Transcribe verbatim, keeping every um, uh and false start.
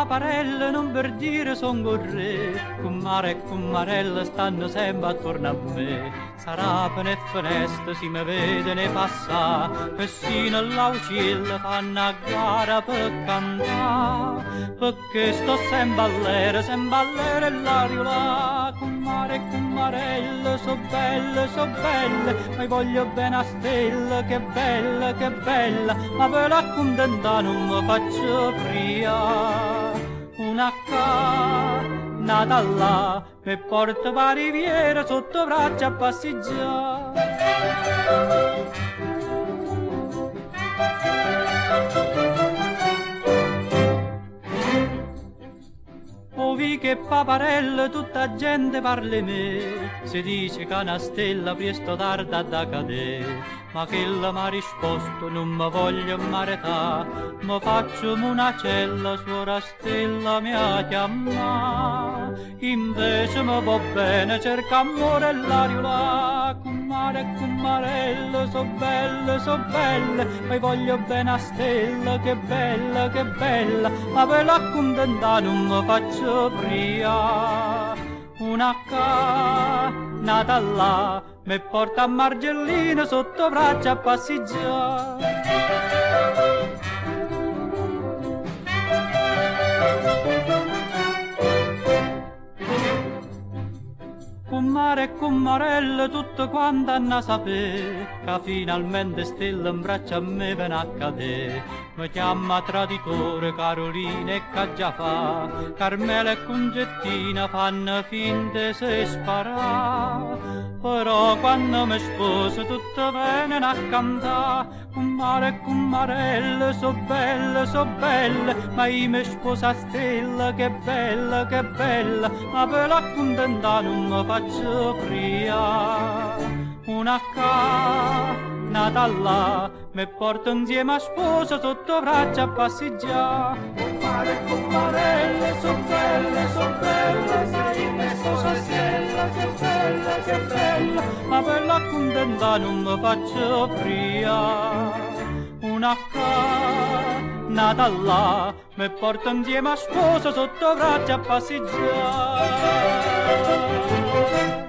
paparelle non per dire son corre, Cummare e cummarella stanno sempre attorno a me. Sarapane e finestre si me vede ne passa, persino l'aucilla fanno a gara per cantare, perché sto sempre all'era, sempre all'era e l'aria là. Cummare e cummarella, so belle, so belle, ma voglio bene a stella, che bella, che bella, ma per accontentare non mi faccio pria. Una ca, nata là, mi porta pa riviera sotto braccia a passeggiare. Ovi che paparella tutta gente parla me, si dice che una stella presto tarda da cadere, ma che la m'ha risposto non mi voglio marità, mi faccio una cella, suora stella mi ha chiamato, invece mi va bene, cerca amore e l'aria là. Cummare e cummarella, so belle, so belle, ma voglio bene a stella, che bella, che bella, ma per l'accontentare non mi faccio pria. Una ca, nata là, mi porta a Margellina sotto braccia a passeggiare. Cummare e cummarelle tutto quanto hanno a sapere che finalmente stella in braccia a me viene a cadere. Mi chiama traditore Carolina e che già fa, Carmela e Concettina fanno finte se sparà, però quando mi sposo tutto viene a cantare. Cummare e cummarelle, so belle, so belle, ma io mi sposa stella, che bella, che bella, ma per l'accontentare non mi faccio pria. Una ca, nata là, mi porta insieme a sposa sotto braccia a passeggiare. Cummare e cummarelle, so belle, so belle, se io mi sposa stella, che bella, che bella, ma per l'accontentare non mi faccio pria. Una ca, nata là, mi porta insieme a sposa sotto braccia a passeggiare.